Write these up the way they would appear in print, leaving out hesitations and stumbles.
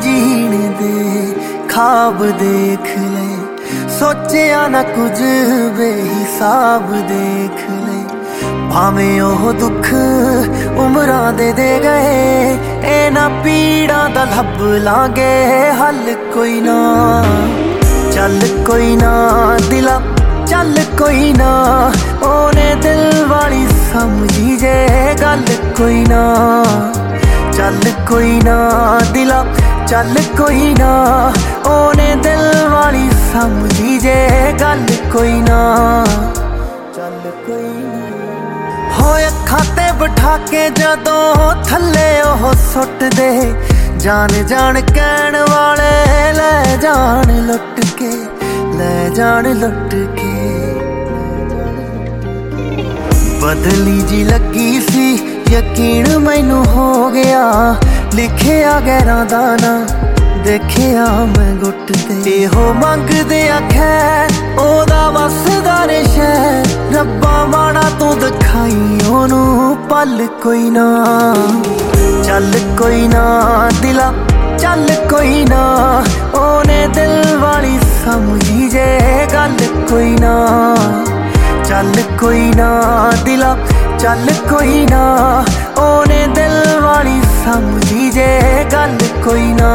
जीण दे ख्वाब देख ले, सोचिया ना कुछ बेहिसाब देख ले। भावें ओह दुख उमरां दे गए, इन्हां पीड़ां दा लभ लांगे हल कोई ना। चल कोई ना दिला चल कोई ना, ओने दिल वाली समझी जे गल कोई ना। चल कोई ना दिला चल कोई ना, ओने दिल वाली समझी जे गल कोई ना। चल कोई ना हो अखां ते बिठा के जदों थल्ले ओह सुट दे, जान जान कहण वाले ले जान लुट के, ले जान लुट के। बदली जी लगी सी यकीन मैनू हो गया, लिखिया गैरां दा ना देखिया मैं गुट ते। हो मंगदे खैर ओदा वसदा ने शहर, रब्बा माड़ा तू दिखाई ओनू पल कोई ना। चल कोई ना दिला चल कोई ना, ओने दिल वाली समझी जे गल कोई ना। चल कोई ना दिला चल कोई ना, ओने दिल वाली समझी जे गल कोई ना।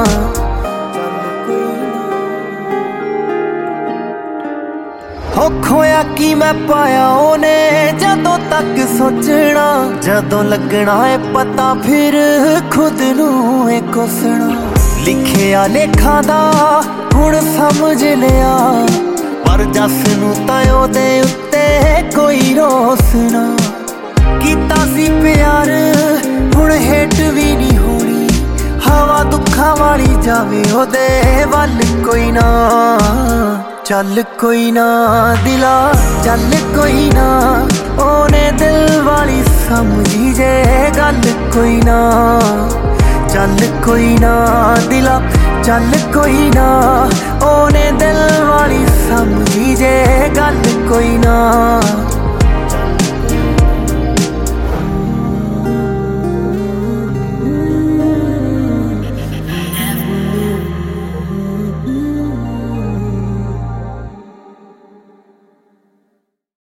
हो खोया की मैं पाया ओने जदों तक सोचना, जदों लगना है पता फिर खुद नू है कोसना। लिखिया लेखा दा हुण समझ लिया, पर जस नू तां ओदे उत्ते कोई रोस ना। कीता सी प्यार हुण हेट भी नहीं होनी, हवा दुखा वाली जावे ओदे वल कोई ना। चल कोई ना दिला चल कोई ना, ओने दिल वाली समझी जे गल कोई ना। चल कोई ना दिला चल कोई ना, ओने दिल वाली समझी जे गल कोई ना।